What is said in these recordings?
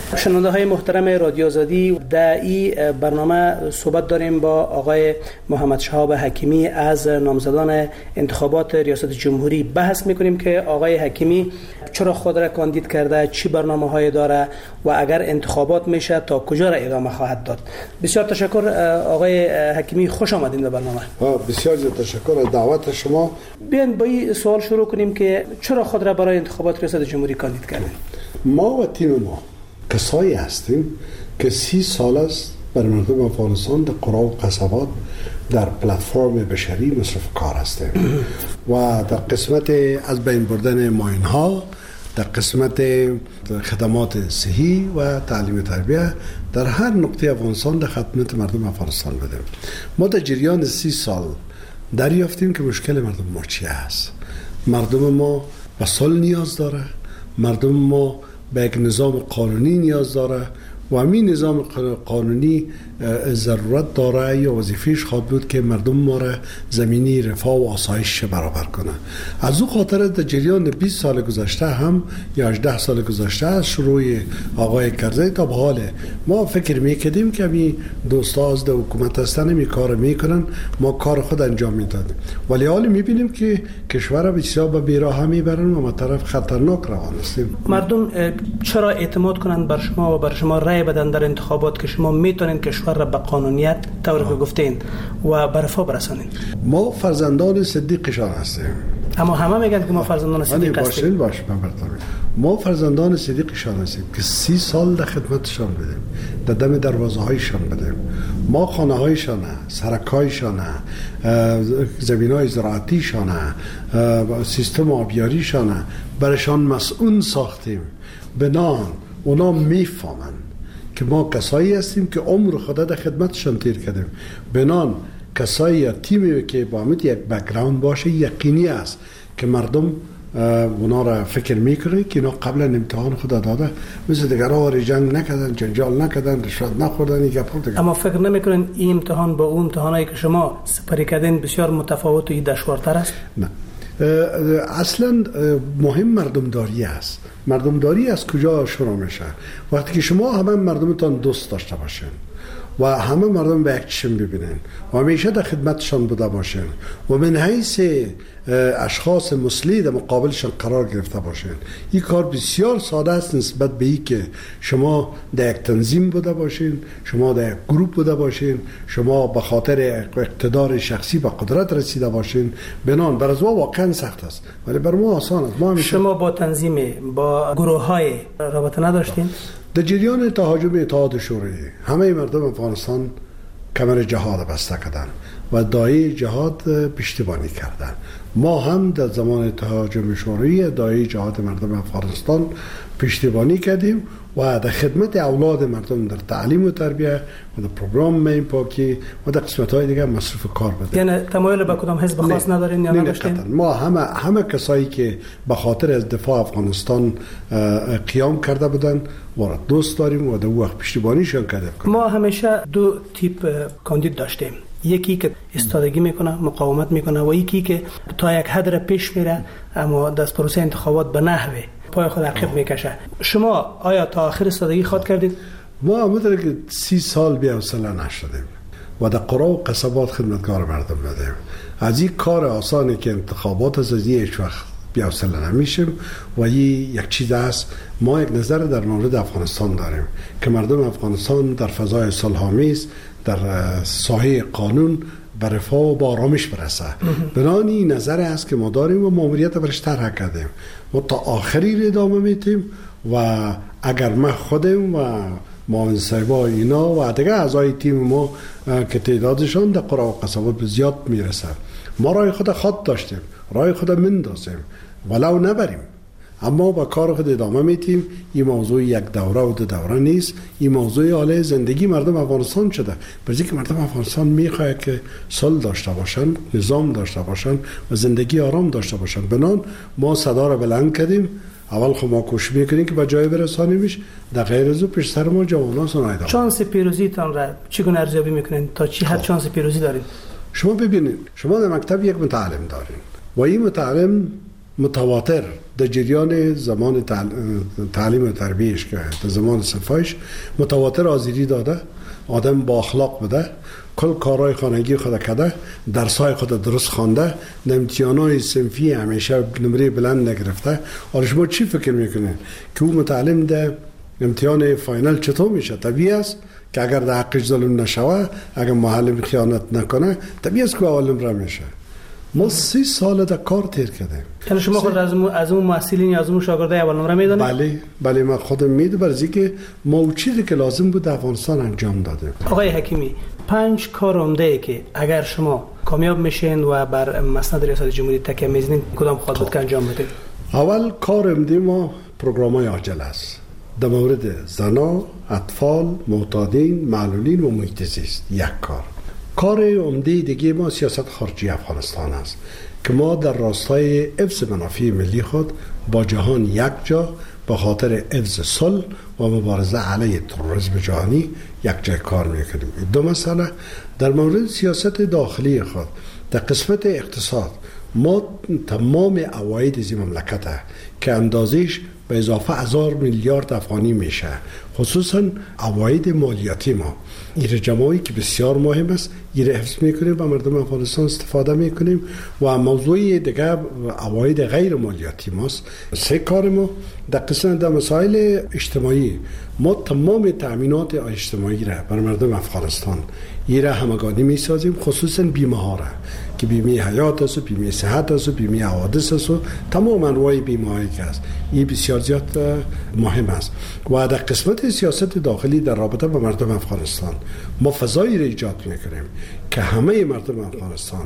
شنونده های محترم رادیو آزادی، در این برنامه صحبت داریم با آقای محمد شهاب حکیمی از نامزدان انتخابات ریاست جمهوری. بحث میکنیم که آقای حکیمی چرا خود را کاندید کرده، چی برنامه های داره و اگر انتخابات میشه تا کجا را ادامه خواهد داد. بسیار تشکر آقای حکیمی، خوش آمدین به برنامه. بسیار تشکر از دعوت شما. بیاین با این سوال شروع کنیم که چرا خود را برای انتخابات ریاست جمهوری کاندید کردین؟ ما و تیم ما کسایی هستیم که 30 سال است برای مردم افغانستان در قرا و قصبات در پلتفرم بشری مصرف کار هستیم و در قسمت از بین بردن ماین ها، در قسمت خدمات صحی و تعلیم تربیه در هر نقطه افغانستان در خدمت مردم افغانستان بدیم. ما در جریان 30 سال دریافتیم که مشکل مردم ما چی است. مردم ما به صلح نیاز داره، مردم ما به یک نظام قانونی نیاز داره و همین نظام قانونی ضرورت داره یا وظیفهش خواهد بود که مردم ما را زمینی رفاه و آسایش برابر کنه. از او خاطر در جریان 20 سال گذشته هم یا 18 سال گذشته از شروع آقای کرزی تا به حال ما فکر میکردیم که همین دوستا از حکومت هستن می کار میکنن، ما کار خود انجام میدادیم، ولی حال میبینیم که کشور بسیار به بیراه میبرن و ما طرف خطرناک روان هستیم. مردم چرا اعتماد کنند بر شما و بر شما رای بدن در انتخابات که شما میتونین کشور را به قانونیت طوری که گفتین و به رفاه برسانین؟ ما فرزندان صدیقشان هستیم. اما همه میگن که ما فرزندان صدیق هستیم. ما فرزندان صدیقشان هستیم که 30 سال در خدمتشان بدیم، در دم دروازه هایشان بدیم. ما خانه هایشان، سرک هایشان، زمین های زراعتیشان، سیستم آبیاریشان برشان مسئول ساختیم. بنان اونا میفهمن که ما کسایی هستیم که عمر خود در خدمتشان تیر کردیم. بنان کسایی یا تیمی که با همین یک بک‌گراند باشه یقینی است که مردم اونا را فکر میکنه که اینا قبلا امتحان خود داده، مثل دیگرها جنگ نکردن، جنجال نکردن، رشوت نخوردن. اما فکر نمیکنن این امتحان با اون امتحانایی که شما سپری کردین بسیار متفاوت و دشوارتر است؟ نه، اصلا مهم مردمداری است. مردمداری از کجا شروع میشه؟ وقتی که شما همه مردمتان دوست داشته باشین و همه مردم به یک چشم ببینن و همیشه در خدمتشان بوده باشن و من حیث اشخاص مسلی در مقابلشان قرار گرفته باشن. این کار بسیار ساده است نسبت به این که شما در یک تنظیم بوده باشین، شما در یک گروپ بوده باشین، شما به خاطر اقتدار شخصی به قدرت رسیده باشین. بنان بر از ما واقعا سخت است ولی بر ما آسان است. ما شما با تنظیم با گروه های رابطه نداشتین؟ در جریان تهاجم اتحاد شوروی همه مردم افغانستان کمر جهاد بسته کردن و داعی جهاد پشتیبانی کردن. ما هم در زمان تهاجم شوروی داعی جهاد مردم افغانستان پشتیبانی کردیم و در خدمت اولاد مردم در تعلیم و تربیه و در پروگرام مین پاکی و در قسمت‌های دیگه مصرف کار بدیم. یعنی تمایل به کدام حزب خاص ندارین یا نداشتین؟ ما همه کسایی که به خاطر از دفاع افغانستان قیام کرده بودن و دوست داریم و در وقت پشتیبانیشون کردیم. ما همیشه دو تیپ کاندید داشتیم، یکی که استادگی میکنه، مقاومت میکنه و یکی که تا یک حد را پیش میره اما دست پروسه انتخابات به نحوه پای خود عقب میکشه. شما آیا تا آخر استادگی خود کردید؟ ما همونطور که 30 سال بی‌حوصله نشدیم و در قرا و قصبات خدمتگار مردم بدیم. از این کار آسانی که انتخابات از هیچ وقت بی‌حوصله نمیشیم و یک چیز است. ما یک نظر در مورد افغانستان داریم که مردم افغانستان در فضای صلح‌آمیز در ساحه قانون به رفاه و با آرامش برسه. بنابراین این نظر است که ما داریم و ماموریت برش طرح کردیم و تا آخری ادامه میدیم و اگر ما خودم و معاون صاحبا اینا و دیگه اعضای تیم ما که تعدادشان در قرا و قصبات به زیاد میرسه، ما رای خود داشتیم، رای خود مندازیم ولو نبریم، اما با کار خود ادامه میتیم. این موضوع یک دوره و دو دوره نیست، این موضوع حاله زندگی مردم افغانستان شده. برای که مردم افغانستان میخواد که صلح داشته باشن، نظام داشته باشن و زندگی آرام داشته باشن. بنان ما صدا را بلند کردیم. اول خب ما کوشش میکنیم که به جای برسانیمش، در غیر از او پیش سر ما جوانان سنایده. شانس پیروزیتان را چگونه ارزیابی میکنین؟ تا چی حد شانس پیروزی دارین؟ شما ببینید، شما در مکتب یک متعلم دارین و این متعلم متواتر در جریان زمان تعلیم و تربیهش که در زمان صفایش متواتر آزیری داده، آدم با اخلاق بده، کل کارهای خانگی خود کرده، درسای خود درست خوانده، امتحانات صنفی همیشه نمره بلند نگرفته. حالا شما چی فکر میکنین که او متعلم ده امتحان فاینال چطور میشه؟ طبیعی است که اگر در حقش ظلم نشوه، اگر معلم خیانت نکنه، طبیعی است که اول نمره میشه. ما 3 سال در کار تیر کردیم. یعنی شما خود از اون محصلین یا از اون شاگرده اول نمره میدونید؟ بله من خودم میدونم، برای اینکه ما چیزی که لازم بود در افغانستان انجام دادیم. آقای حکیمی، 5 کار عمده که اگر شما کامیاب میشین و بر مسند ریاست جمهوری تکیه میزنین کدام خواهد بود که انجام بدید؟ اول کار عمده ما پروگرام‌های عاجل است در مورد زنا، اطفال، معتادین، معلولین و محیط زیست. یک کار عمده دیگه ما سیاست خارجی افغانستان است که ما در راستای حفظ منافع ملی خود با جهان یک جا به خاطر حفظ صلح و مبارزه علیه تروریسم جهانی یک جای کار میکنیم. 2 مسئله در مورد سیاست داخلی خود در قسمت اقتصاد ما تمام عواید از مملکت که اندازش به اضافه 1000 میلیارد افغانی میشه، خصوصا عواید مالیاتی ما این جمعی که بسیار مهم است، این حفظ میکنیم و مردم افغانستان استفاده میکنیم. و موضوع دیگه عواید غیر مالیاتی ماست. 3 کار ما در قسمت در مسائل اجتماعی ما تمام تأمینات اجتماعی را برای مردم افغانستان این را همگانی میسازیم، خصوصا بیمه ها را که بیمه حیات است، بیمه صحت است، بیمه حوادث است، تمام انواع بیمه هایی که است. این بسیار زیاد مهم است. و در قسمت سیاست داخلی در رابطه با مردم افغانستان ما فضایی را ایجاد میکنیم که همه مردم افغانستان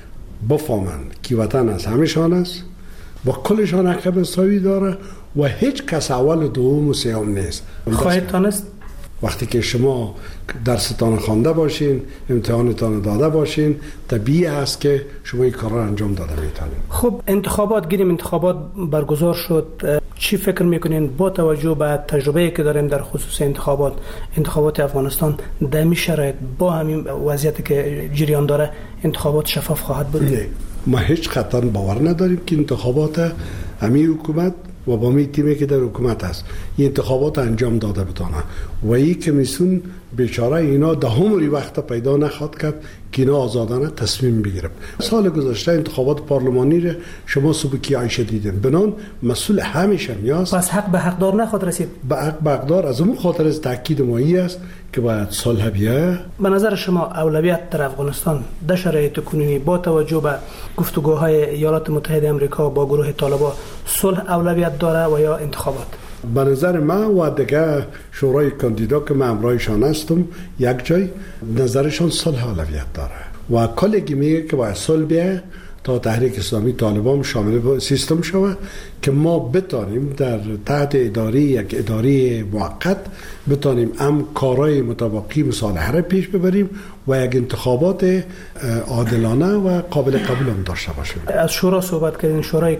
بفهمند که وطن از همشان است، با کلشان حق مساوی داره و هیچ کس اول و دوم و سوم نیست. خواهید تانست وقتی که شما درستان خوانده باشین، امتحانتان داده باشین، طبیعی است که شما این کار را انجام داده میتونید. خب انتخابات برگزار شد. چی فکر میکنین با توجه به تجربه‌ای که داریم در خصوص انتخابات افغانستان در این شرایط با همین وضعیتی که جریان داره انتخابات شفاف خواهد بود؟ نه، ما هیچ قطعا باور نداریم که انتخابات همین حکومت و با می تیمی که در حکومت است این انتخابات انجام داده بتانه و این کمیسیون بیچاره اینا دهمری وقت پیدا نخواد کرد که اینا آزادانه تصمیم بگیرن. سال گذشته انتخابات پارلمانی را شما سبکی عایشه دیدین، بنان مسئول همیشه میاست. پس حق به حقدار نخواد رسید. به حق به حقدار از اون خاطر از تاکید مایی است که باید صلح بیاید. به نظر شما اولویت در افغانستان در شرایط کنونی با توجه به گفتگوهای ایالات متحده آمریکا با گروه طالبان صلح اولویت داره و یا انتخابات؟ به نظر من و دیگه شورای کاندیدا که من همراهشان هستم یک جای نظرشان صلح اولویت داره و کلگی میگه که باید صلح بیاید تا تحریک اسلامی طالبان شامل سیستم شود که ما بتانیم در تحت یک اداره موقت بتانیم کارهای متوقی مصالحه را پیش ببریم و یک انتخابات عادلانه و قابل قبول هم داشته باشیم. از شورا صحبت کردین. شورای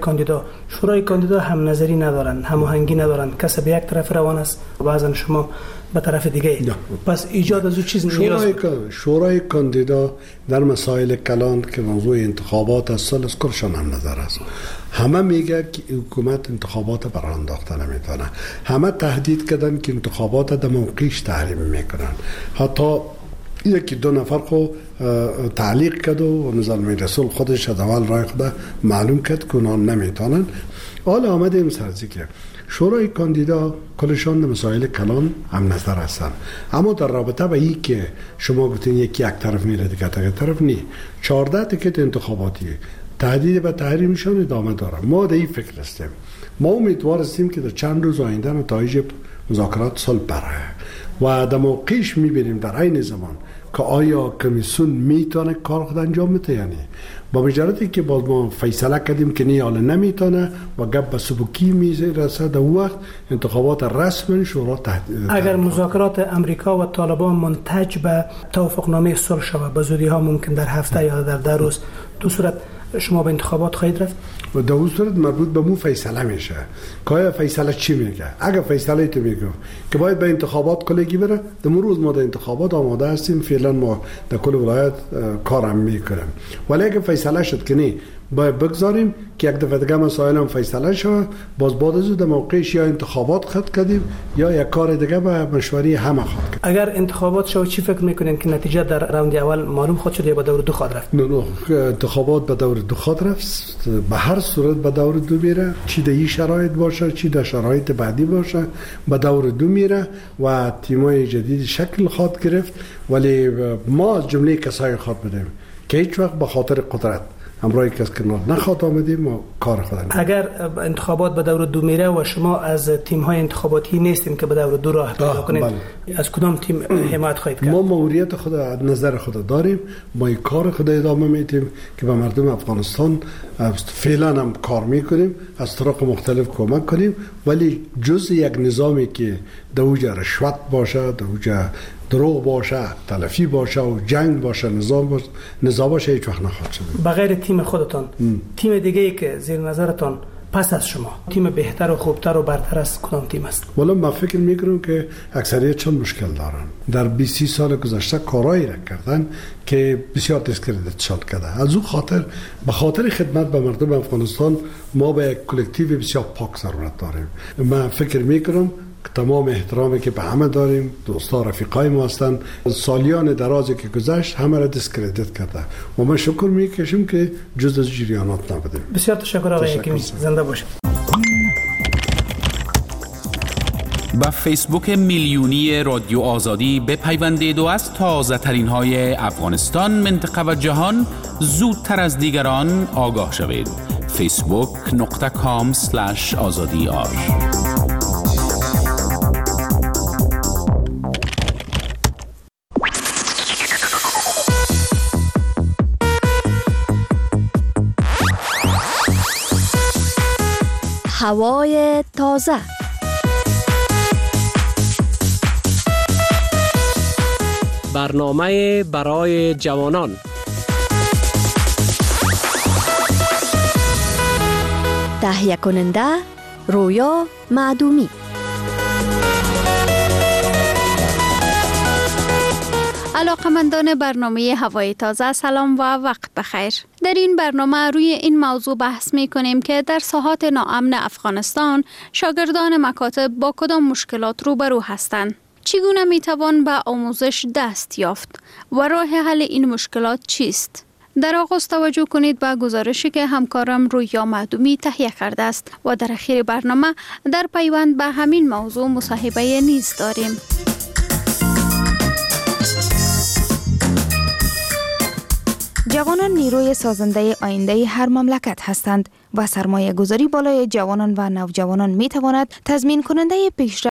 کاندیدا هم نظری ندارن، هماهنگی ندارن، کس به یک طرف روان است و بعضا شما به طرف دیگه. پس ایجاد از او چیز شورای کاندیدا در مسائل کلان که موضوع انتخابات است از کلشان هم نظر است. همه میگه که حکومت انتخابات برای انداخته نمیتونه. همه تهدید کردن که انتخابات در موقعش تحریم میکنن. حتی 1-2 نفر خو تعلیق کرد و نظام رسول خودش از اول رای خود معلوم کرد که اونا نمیتونن. حالا آمدیم سرزیکه شورای کاندیدا کلشان در مسائل کلان هم نظر هستن، اما در رابطه با این که شما گفتین یک طرف میره دیگه طرف نی 14 تیکت انتخاباتی تهدید به تحریمشان ادامه داره. ما در این فکر هستیم، ما امیدوار هستیم که در چند روز آینده نتایج مذاکرات صلح بره و در موقعش میبینیم در این زمان که آیا کمیسیون میتونه کار خود انجام بده یا نه. با مجردی که باز ما فیصله کردیم که نه حالا نمیتونه و گپ به سبکی میرسه در وقت انتخابات رسمی شورا اگر مذاکرات امریکا و طالبان منتج به توافقنامه صلح شود به زودی ها ممکن در هفته یا در 10 روز، دو صورت شما به انتخابات خواهید رفت؟ و در اون صورت مربوط به مو فیصله میشه که آیا فیصله چی میگه. اگر فیصله تو میگه که باید به انتخابات کلگی بره، در روز ما در انتخابات آماده هستیم، فعلا ما در کل ولایت کارم میکنیم. ولی اگر فیصله شد که نه باید بگذاریم که یک دفعه دیگه مسائل هم فیصله شود. باز بعد از در موقعش یا انتخابات خط کردیم یا یک کار دیگه به مشوری همه خواهد کرد. اگر انتخابات شد چی فکر میکنین که نتیجه در راند اول معلوم خود شد یا به دور دو خواهد رفت؟ نه انتخابات به دور دو خواهد رفت. به هر صورت به دور دو میره، چی در این شرایط باشه چی در شرایط بعدی باشه به دور دو میره و تیمای جدید شکل خواهد گرفت. ولی ما از جمله کسایی خواهد بدیم که هیچ وقت به خاطر قدرت همراه کس کنار نخواد آمدیم و کار خود انجام. اگر انتخابات به دور دو میره و شما از تیم‌های انتخاباتی نیستین که به دور دو راه پیدا کنید، از کدام تیم حمایت خواهید کرد؟ ما ماموریت خود نظر خود داریم، ما این کار خود ادامه میدیم که به مردم افغانستان فعلا هم کار میکنیم، از طرق مختلف کمک کنیم، ولی جز یک نظامی که دوجه رشوت باشه، دوجه دروغ باشه، تلفی باشه و جنگ باشه، نظام باشه، هیچ وقت نخواهد شد. بغیر تیم خودتان تیم دیگه ای که زیر نظرتان پس از شما تیم بهتر و خوبتر و برتر از کدام تیم است؟ والا من فکر میکنم که اکثریت چون مشکل دارن. در 20 سال گذشته کارایی را کردن که بسیار دیسکردیت شد کرده. از اون خاطر به خاطر خدمت به مردم افغانستان ما به یک کلکتیو بسیار پاک ضرورت داریم. من فکر میکنم تمام احترامی که به همه داریم، دوستا رفیقای ما هستند، سالیان درازی که گذشت همه را دیسکردیت کرده و ما شکر میکشیم که جز از جریانات نبودیم. بسیار تشکر آقای حکیمی، زنده باشید. با فیسبوک میلیونی رادیو آزادی بپیوندید و از تازه ترین های افغانستان، منطقه و جهان زودتر از دیگران آگاه شوید. facebook.com/azadiar. هوای تازه. برنامه برای جوانان. تهیه کننده رویا معدومی. علاقمندان برنامه هوای تازه، سلام و وقت بخیر. در این برنامه روی این موضوع بحث می کنیم که در ساحات ناامن افغانستان شاگردان مکاتب با کدام مشکلات روبرو هستند، چگونه می توان به آموزش دست یافت و راه حل این مشکلات چیست. در آغاز توجه کنید به گزارشی که همکارم رویا معدومی تهیه کرده است و در اخیر برنامه در پیوند به همین موضوع مصاحبه نیز داریم. جوانان نیروی سازنده آینده هر مملکت هستند و سرمایه گذاری بالای جوانان و نوجوانان می تواند تضمین کننده پیشرفت